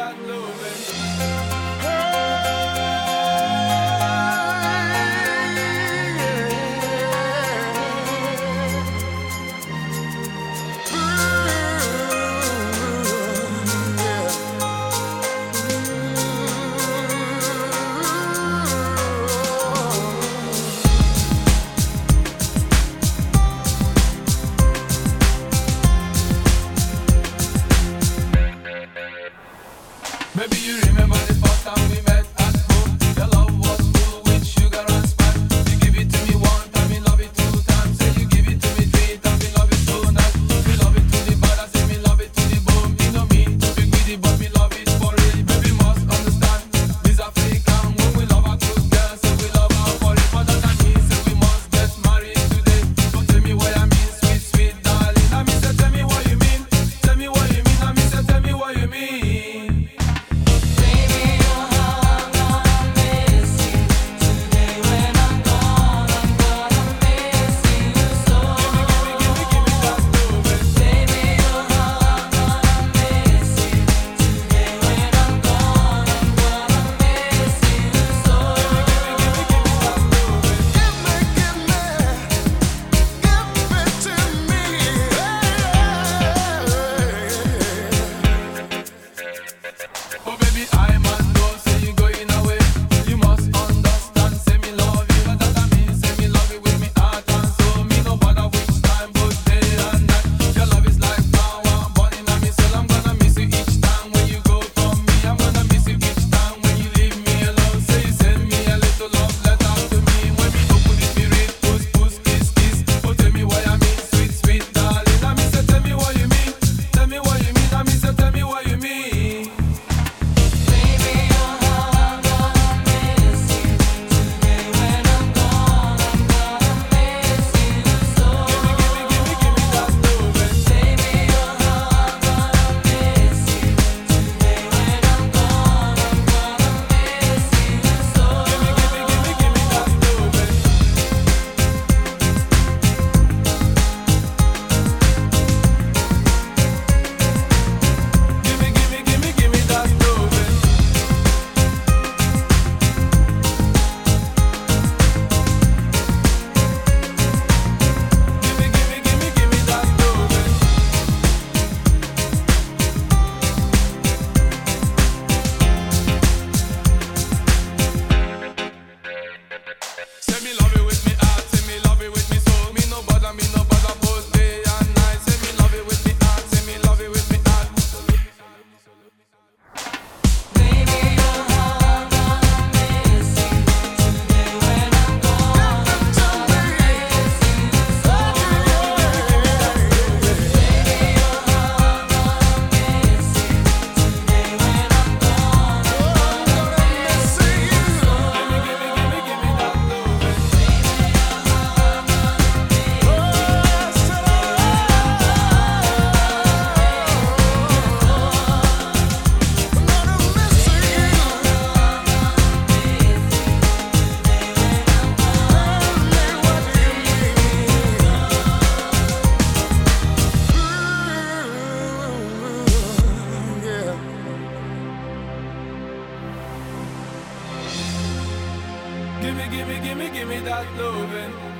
that loving. Maybe you remember the first time we met at home. Your love was full with sugar and spice. You give it to me one time, me love it two times. Say you give it to me three times, me love it so nice. Me love it to the bad, I say me love it to the bone. Me no mean to be greedy, but me love it for real. Baby must understand, this African when we love a good girl, say we love her for it. But that means say we must get married today. But tell me what I mean, sweet, sweet darling. I me say tell me what you mean, tell me what you mean. I me say tell me what you mean. Oh baby, I must know, say you going away. You must understand, say me love you. But that I mean, say me love you with me heart and soul. Me no bother which time, but day and night. Your love is like power, burning on me soul. I'm gonna miss you each time when you go from me. I'm gonna miss you each time when you leave me alone. Say you send me a little love letter to me. When me open it, me read, puss, puss, kiss, kiss. Oh tell me what I mean, sweet, sweet darling. I me say tell me what you mean, tell me what you mean. I me say tell me what you mean. Say me love it with me heart, say me love it with me soul. Me no bother both day and night. Say me love it with me heart, say me love it with me heart. Give me that loving.